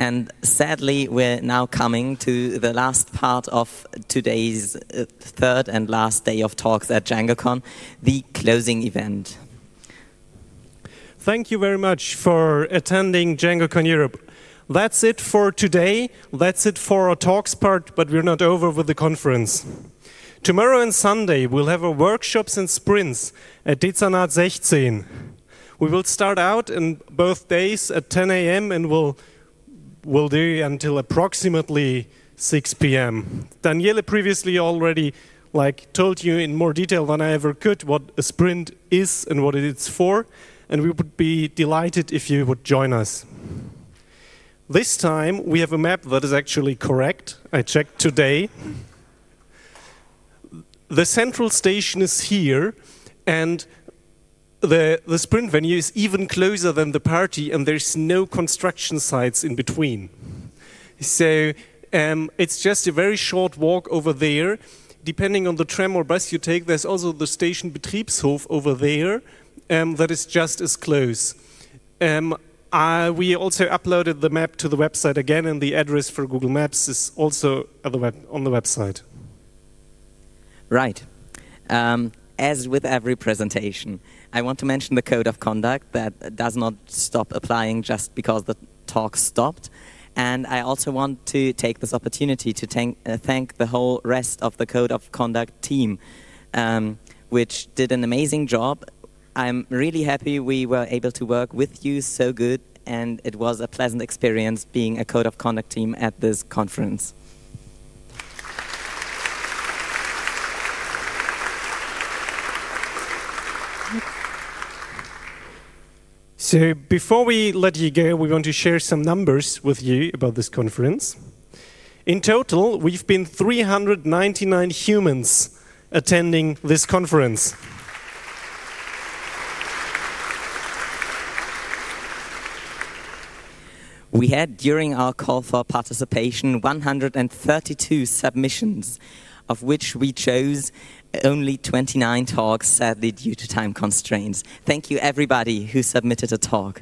And sadly, we're now coming to the last part of today's third and last day of talks at DjangoCon, the closing event. Thank you very much for attending DjangoCon Europe. That's it for today. That's it for our talks part, but we're not over with the conference. Tomorrow and Sunday, we'll have our workshops and sprints at Dezernat 16. We will start out in both days at 10 a.m. and we'll do until approximately 6 p.m. Daniele previously already told you in more detail than I ever could what a sprint is and what it's for, and we would be delighted if you would join us. This time we have a map that is actually correct. I checked today. The central station is here, and the sprint venue is even closer than the party, and there's no construction sites in between. So it's just a very short walk over there. Depending on the tram or bus you take, there's also the station Betriebshof over there that is just as close. We also uploaded the map to the website again, and the address for Google Maps is also on the website. Right. As with every presentation, I want to mention the code of conduct that does not stop applying just because the talk stopped. And I also want to take this opportunity to thank the whole rest of the code of conduct team, which did an amazing job. I'm really happy we were able to work with you so good, and it was a pleasant experience being a code of conduct team at this conference. So before we let you go, we want to share some numbers with you about this conference. In total, we've been 399 humans attending this conference. We had, during our call for participation, 132 submissions, of which we chose only 29 talks, sadly due to time constraints. Thank you everybody who submitted a talk.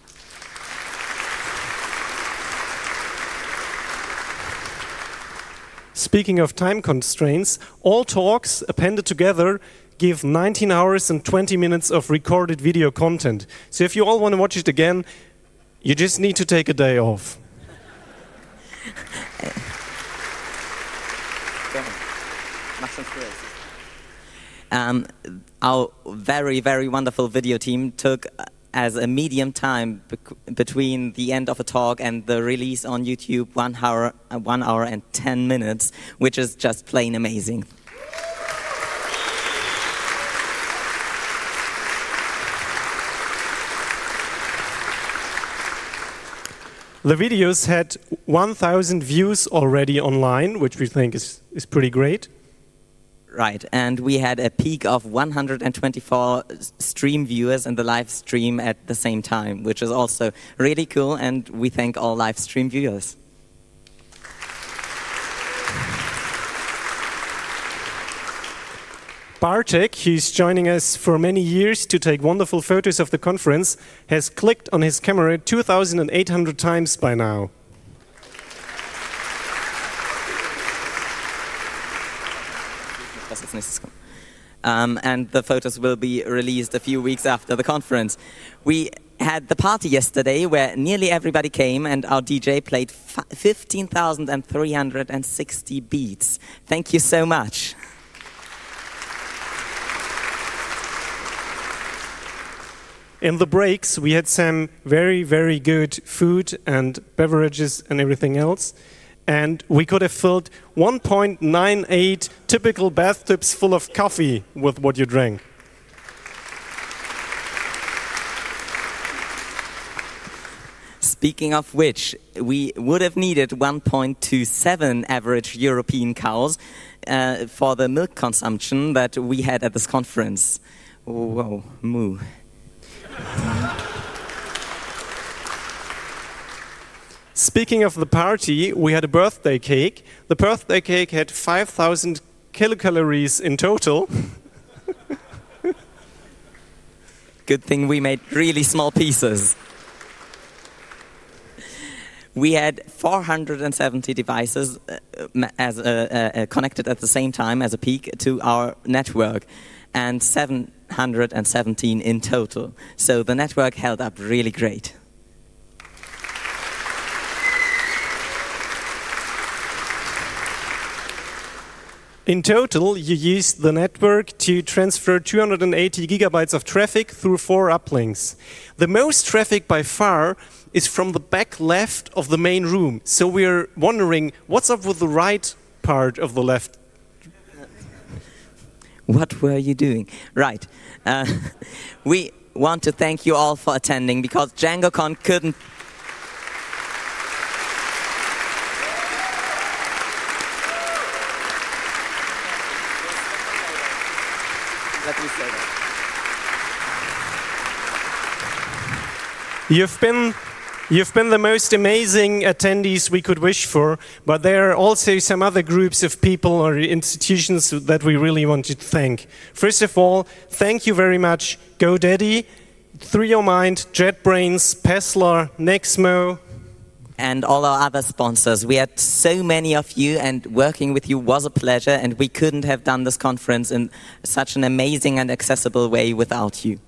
Speaking of time constraints, all talks appended together give 19 hours and 20 minutes of recorded video content. So if you all want to watch it again, you just need to take a day off. Our very, very wonderful video team took as a medium time between the end of a talk and the release on YouTube 1 hour and 10 minutes, which is just plain amazing. The videos had 1,000 views already online, which we think is pretty great. Right, and we had a peak of 124 stream viewers in the live stream at the same time, which is also really cool, and we thank all live stream viewers. Bartek, who's joining us for many years to take wonderful photos of the conference, has clicked on his camera 2,800 times by now. And the photos will be released a few weeks after the conference. We had the party yesterday where nearly everybody came, and our DJ played 15,360 beats. Thank you so much. In the breaks, we had some very, very good food and beverages and everything else. And we could have filled 1.98 typical bathtubs full of coffee with what you drank. Speaking of which, we would have needed 1.27 average European cows for the milk consumption that we had at this conference. Whoa, moo. Speaking of the party, we had a birthday cake. The birthday cake had 5,000 kilocalories in total. Good thing we made really small pieces. We had 470 devices connected at the same time as a peak to our network, and 717 in total. So the network held up really great. In total, you used the network to transfer 280 gigabytes of traffic through 4 uplinks. The most traffic by far is from the back left of the main room. So we're wondering, what's up with the right part of the left? What were you doing? Right. We want to thank you all for attending, because DjangoCon couldn't... Let me say that. You've been the most amazing attendees we could wish for, but there are also some other groups of people or institutions that we really want to thank. First of all, thank you very much GoDaddy, ThreeYourMind, JetBrains, Pessler, Nexmo, and all our other sponsors. We had so many of you, and working with you was a pleasure, and we couldn't have done this conference in such an amazing and accessible way without you.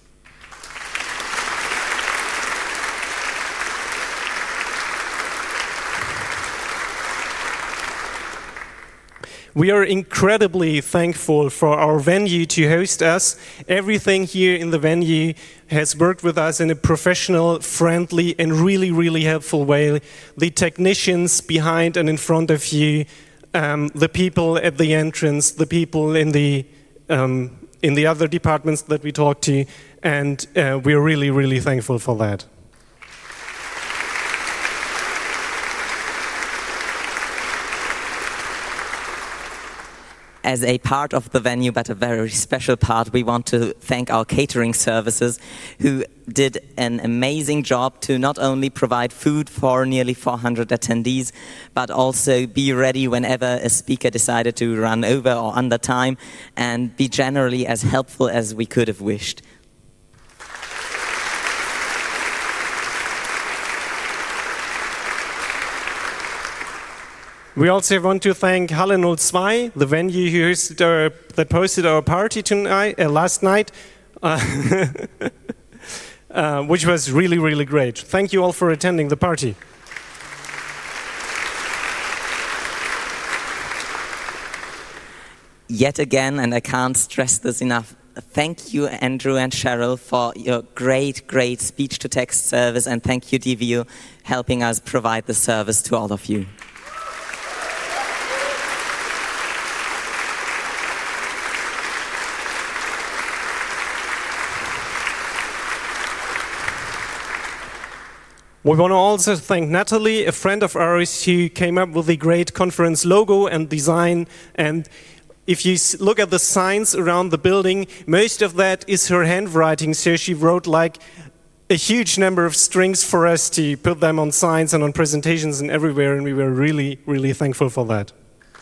We are incredibly thankful for our venue to host us. Everything here in the venue has worked with us in a professional, friendly, and really, really helpful way. The technicians behind and in front of you, the people at the entrance, the people in the other departments that we talked to, and we're really, really thankful for that. As a part of the venue, but a very special part, we want to thank our catering services, who did an amazing job to not only provide food for nearly 400 attendees, but also be ready whenever a speaker decided to run over or under time, and be generally as helpful as we could have wished. We also want to thank Halle 02, the venue who that hosted our party last night, which was really, really great. Thank you all for attending the party. Yet again, and I can't stress this enough, thank you, Andrew and Cheryl, for your great, great speech-to-text service, and thank you, DVU, helping us provide the service to all of you. We want to also thank Natalie, a friend of ours who came up with the great conference logo and design. And if you look at the signs around the building, most of that is her handwriting. So she wrote like a huge number of strings for us to put them on signs and on presentations and everywhere. And we were really, really thankful for that.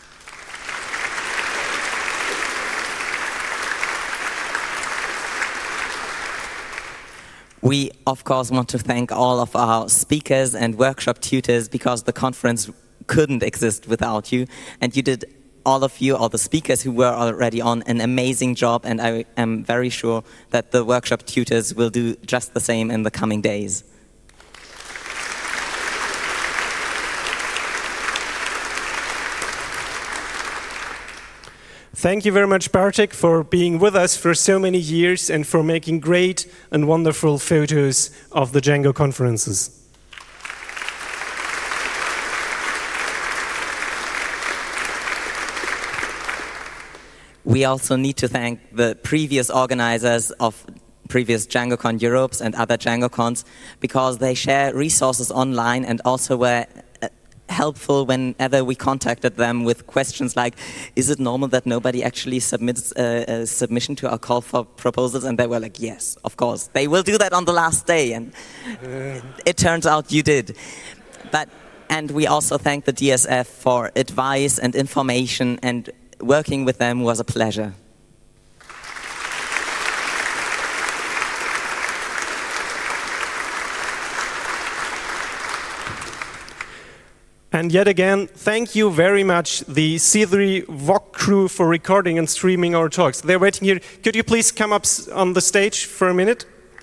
We, of course, want to thank all of our speakers and workshop tutors, because the conference couldn't exist without you. And you did, all of you, all the speakers who were already on, an amazing job. And I am very sure that the workshop tutors will do just the same in the coming days. Thank you very much, Bartek, for being with us for so many years and for making great and wonderful photos of the Django conferences. We also need to thank the previous organizers of previous DjangoCon Europes and other DjangoCons, because they share resources online and also were helpful whenever we contacted them with questions like, is it normal that nobody actually submits a submission to our call for proposals? And they were like, yes, of course. They will do that on the last day. And it turns out you did. And we also thank the DSF for advice and information, and working with them was a pleasure. And yet again, thank you very much, the C3 VOC crew, for recording and streaming our talks. They're waiting here. Could you please come up on the stage for a minute?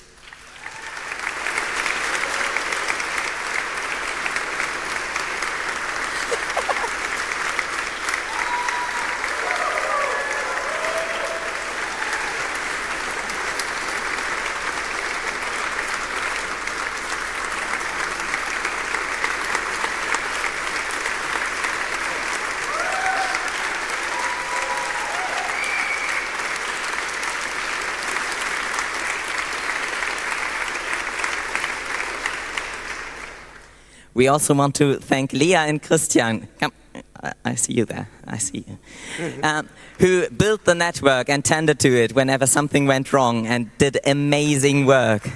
We also want to thank Leah and Christian. Come, I see you there. I see you. Who built the network and tended to it whenever something went wrong and did amazing work.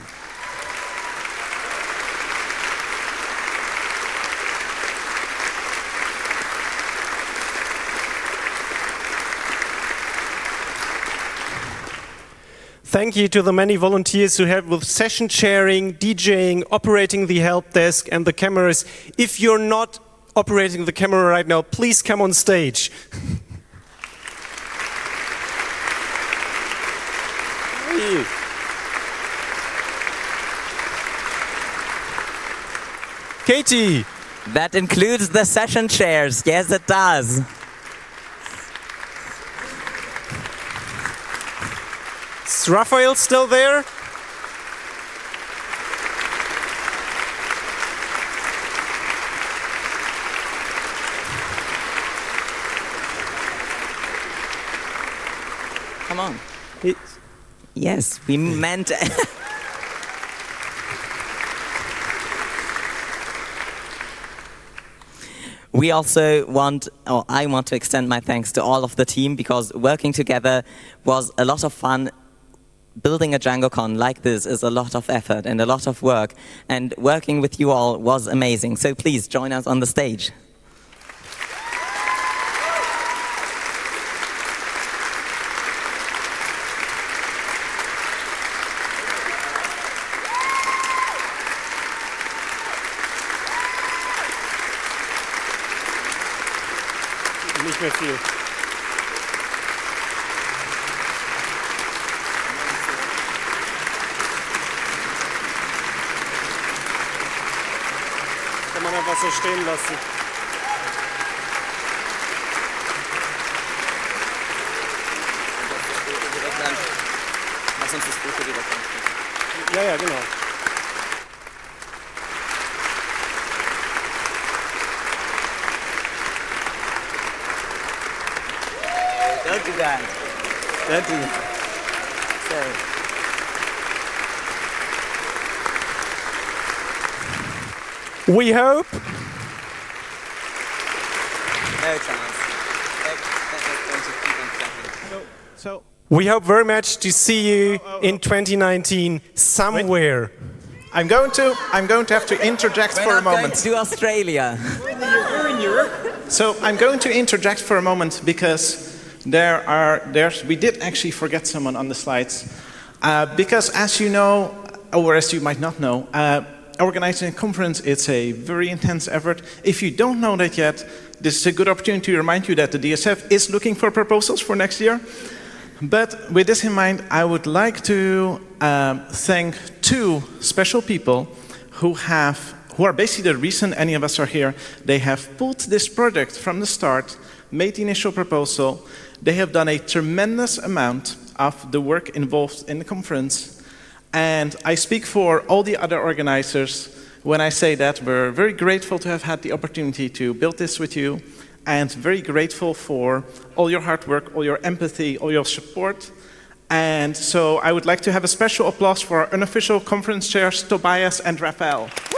Thank you to the many volunteers who help with session sharing, DJing, operating the help desk and the cameras. If you're not operating the camera right now, please come on stage. Katie. That includes the session chairs. Yes, it does. Is Raphael still there? Come on. Yes, we meant... We also want, or I want to extend my thanks to all of the team, because working together was a lot of fun. Building a DjangoCon like this is a lot of effort and a lot of work, and working with you all was amazing. So please join us on the stage. Nicht mehr viel. Kann man einfach so stehen lassen. Lass uns das Foto direkt ansprechen. Ja, ja, genau. Don't do that. Don't do that. Sorry. We hope. No chance. So we hope very much to see you in 2019 somewhere. I'm going to have to interject for a moment. To Australia. We're in Europe. So I'm going to interject for a moment because we did actually forget someone on the slides. Because as you know, or as you might not know, organizing a conference, it's a very intense effort. If you don't know that yet, this is a good opportunity to remind you that the DSF is looking for proposals for next year. But with this in mind, I would like to thank two special people who are basically the reason any of us are here. They have pulled this project from the start, made the initial proposal. They have done a tremendous amount of the work involved in the conference. And I speak for all the other organizers when I say that we're very grateful to have had the opportunity to build this with you, and very grateful for all your hard work, all your empathy, all your support. And so I would like to have a special applause for our unofficial conference chairs, Tobias and Raphael.